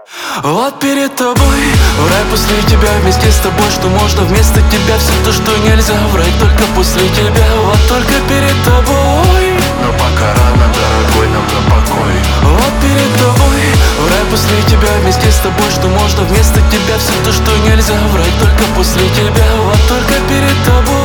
Вот перед тобой рай после тебя, вместе с тобой, что можно вместо тебя, все то, что нельзя врать, только после тебя. Вот только перед тобой, Но пока рано, дорогой, нам на покой. вот перед тобой рай после тебя, вместе с тобой, что можно вместо тебя, все то, что нельзя врать, только после тебя. Вот только перед тобой.